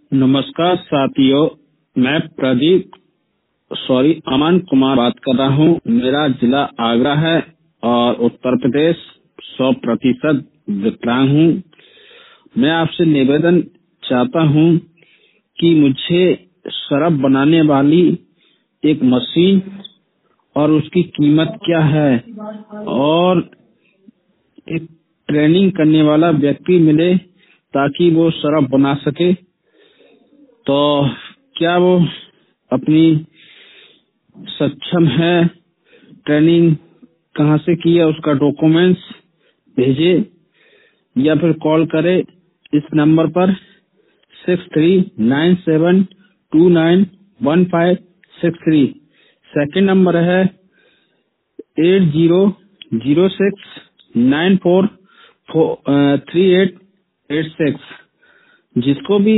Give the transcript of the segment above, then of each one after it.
नमस्कार साथियों, मैं अमन कुमार बात कर रहा हूँ। मेरा जिला आगरा है और उत्तर प्रदेश 100% विकलांग हूँ। मैं आपसे निवेदन चाहता हूँ कि मुझे शराब बनाने वाली एक मशीन और उसकी कीमत क्या है और एक ट्रेनिंग करने वाला व्यक्ति मिले ताकि वो शराब बना सके। तो क्या वो अपनी सक्षम है? ट्रेनिंग कहाँ से की है, उसका डॉक्यूमेंट्स भेजे या फिर कॉल करे इस नंबर पर 6397291563। सेकंड नंबर है 8006943886। जिसको भी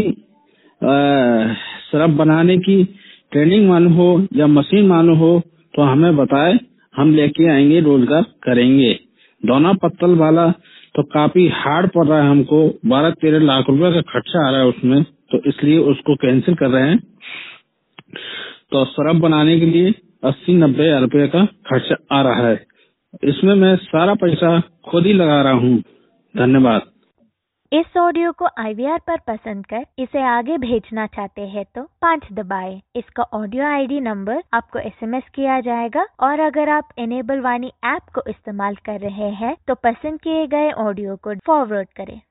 शराब बनाने की ट्रेनिंग मालूम हो या मशीन मालूम हो तो हमें बताए, हम लेके आएंगे, रोजगार करेंगे। दोना पत्तल वाला तो काफी हार्ड पड़ रहा है हमको, 12-13 लाख रुपए का खर्चा आ रहा है उसमें, तो इसलिए उसको कैंसिल कर रहे हैं। तो शराब बनाने के लिए 80-90 हजार रुपये का खर्चा आ रहा है। इसमें मैं सारा पैसा खुद ही लगा रहा हूँ। धन्यवाद। इस ऑडियो को IVR पर पसंद कर इसे आगे भेजना चाहते हैं तो 5 दबाएं। इसका ऑडियो ID नंबर आपको SMS किया जाएगा और अगर आप इनेबल वाणी ऐप को इस्तेमाल कर रहे हैं तो पसंद किए गए ऑडियो को फॉरवर्ड करें।